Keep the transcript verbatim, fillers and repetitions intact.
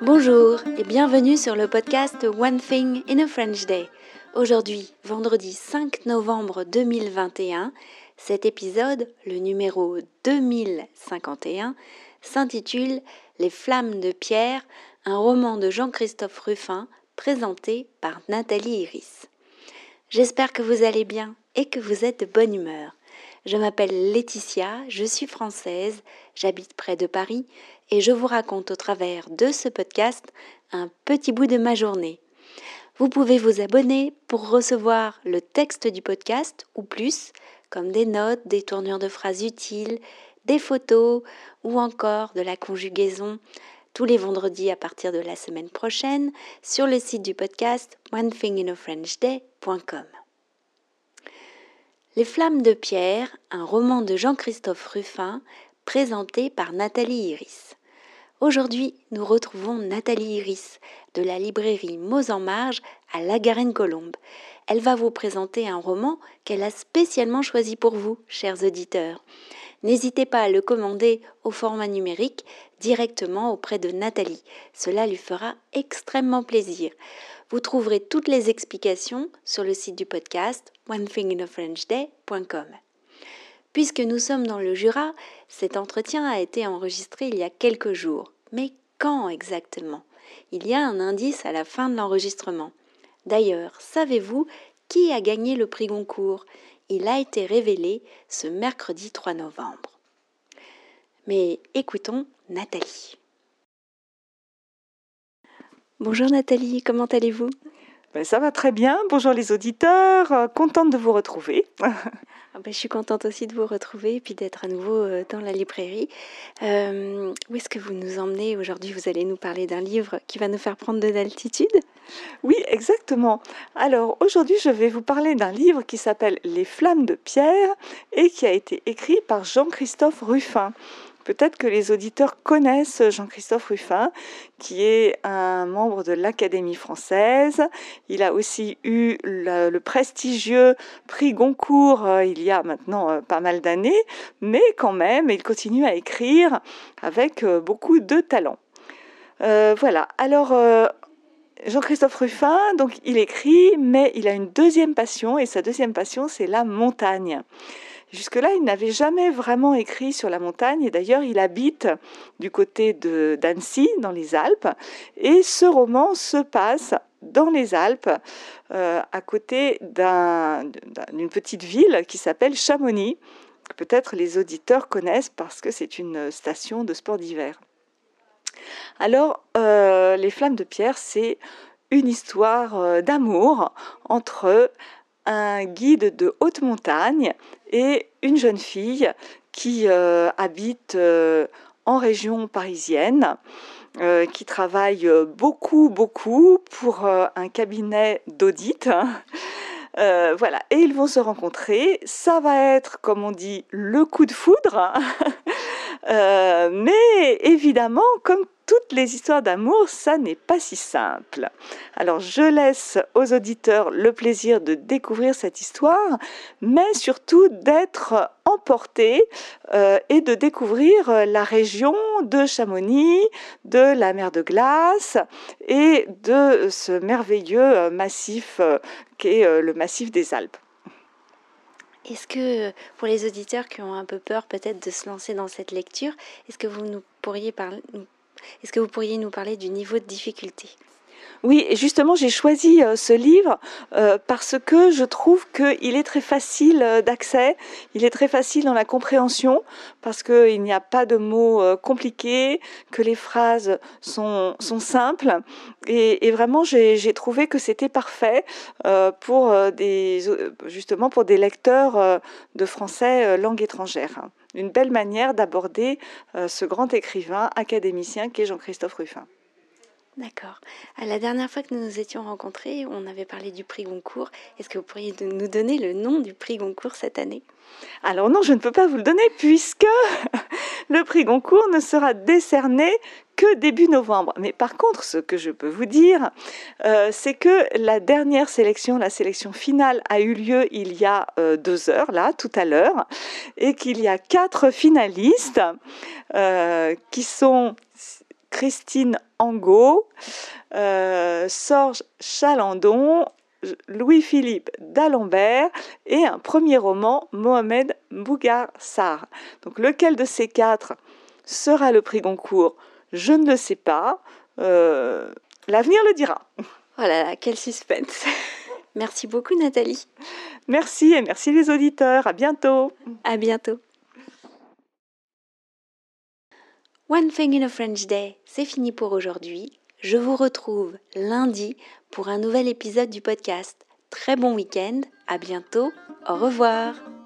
Bonjour et bienvenue sur le podcast One Thing in a French Day. Aujourd'hui, vendredi cinq novembre deux mille vingt et un, cet épisode, le numéro deux mille cinquante et un, s'intitule « Les flammes de pierre », un roman de Jean-Christophe Rufin présenté par Nathalie Iris. J'espère que vous allez bien et que vous êtes de bonne humeur. Je m'appelle Laetitia, je suis française, j'habite près de Paris et je vous raconte au travers de ce podcast un petit bout de ma journée. Vous pouvez vous abonner pour recevoir le texte du podcast ou plus, comme des notes, des tournures de phrases utiles, des photos ou encore de la conjugaison tous les vendredis à partir de la semaine prochaine sur le site du podcast one thing in a french day point com. Les flammes de pierre, un roman de Jean-Christophe Rufin, présenté par Nathalie Iris. Aujourd'hui, nous retrouvons Nathalie Iris de la librairie Mots en Marge à La Garenne-Colombes. Elle va vous présenter un roman qu'elle a spécialement choisi pour vous, chers auditeurs. N'hésitez pas à le commander au format numérique directement auprès de Nathalie. Cela lui fera extrêmement plaisir. Vous trouverez toutes les explications sur le site du podcast one thing in a french day point com. Puisque nous sommes dans le Jura, cet entretien a été enregistré il y a quelques jours. Mais quand exactement ? Il y a un indice à la fin de l'enregistrement. D'ailleurs, savez-vous qui a gagné le prix Goncourt ? Il a été révélé ce mercredi trois novembre. Mais écoutons Nathalie. Bonjour Nathalie, comment allez-vous ? Ben, ça va très bien, bonjour les auditeurs, euh, contente de vous retrouver. Ah ben, je suis contente aussi de vous retrouver et puis d'être à nouveau euh, dans la librairie. Euh, où est-ce que vous nous emmenez aujourd'hui ? Vous allez nous parler d'un livre qui va nous faire prendre de l'altitude ? Oui, exactement. Alors aujourd'hui, je vais vous parler d'un livre qui s'appelle « Les flammes de pierre » et qui a été écrit par Jean-Christophe Rufin. Peut-être que les auditeurs connaissent Jean-Christophe Rufin, qui est un membre de l'Académie française. Il a aussi eu le, le prestigieux prix Goncourt euh, il y a maintenant euh, pas mal d'années, mais quand même, il continue à écrire avec euh, beaucoup de talent. Euh, voilà, alors... Euh, Jean-Christophe Rufin, donc il écrit, mais il a une deuxième passion, et sa deuxième passion, c'est la montagne. Jusque-là, il n'avait jamais vraiment écrit sur la montagne, et d'ailleurs, il habite du côté de, d'Annecy, dans les Alpes, et ce roman se passe dans les Alpes, euh, à côté d'un, d'une petite ville qui s'appelle Chamonix, que peut-être les auditeurs connaissent parce que c'est une station de sport d'hiver. Alors, euh, Les flammes de pierre, c'est une histoire euh, d'amour entre un guide de haute montagne et une jeune fille qui euh, habite euh, en région parisienne, euh, qui travaille beaucoup, beaucoup pour euh, un cabinet d'audit. Euh, voilà, et ils vont se rencontrer. Ça va être, comme on dit, le coup de foudre. euh, mais évidemment, comme toutes les histoires d'amour, ça n'est pas si simple. Alors, je laisse aux auditeurs le plaisir de découvrir cette histoire, mais surtout d'être emportés euh, et de découvrir la région de Chamonix, de la mer de glace et de ce merveilleux massif euh, qu'est euh, le massif des Alpes. Est-ce que, pour les auditeurs qui ont un peu peur peut-être de se lancer dans cette lecture, est-ce que vous nous pourriez parler, est-ce que vous pourriez nous parler du niveau de difficulté ? Oui, et justement, j'ai choisi euh, ce livre euh, parce que je trouve qu'il est très facile euh, d'accès, il est très facile dans la compréhension, parce qu'il n'y a pas de mots euh, compliqués, que les phrases sont, sont simples, et, et vraiment, j'ai, j'ai trouvé que c'était parfait euh, pour euh, des, justement pour des lecteurs euh, de français euh, langue étrangère. Une belle manière d'aborder euh, ce grand écrivain académicien qu'est Jean-Christophe Rufin. D'accord. À la dernière fois que nous nous étions rencontrés, on avait parlé du prix Goncourt. Est-ce que vous pourriez nous donner le nom du prix Goncourt cette année ? Alors non, je ne peux pas vous le donner puisque le prix Goncourt ne sera décerné que début novembre. Mais par contre, ce que je peux vous dire, euh, c'est que la dernière sélection, la sélection finale, a eu lieu il y a euh, deux heures, là, tout à l'heure, et qu'il y a quatre finalistes euh, qui sont Christine Angot, euh, Sorge Chalandon, Louis-Philippe d'Alembert et un premier roman, Mohamed Mbougar Sarr. Donc lequel de ces quatre sera le prix Goncourt? Je ne le sais pas. Euh, l'avenir le dira. Oh là là, quel suspense. Merci beaucoup Nathalie. Merci et merci les auditeurs. À bientôt. À bientôt. One Thing in a French Day, c'est fini pour aujourd'hui. Je vous retrouve lundi pour un nouvel épisode du podcast. Très bon week-end, à bientôt, au revoir.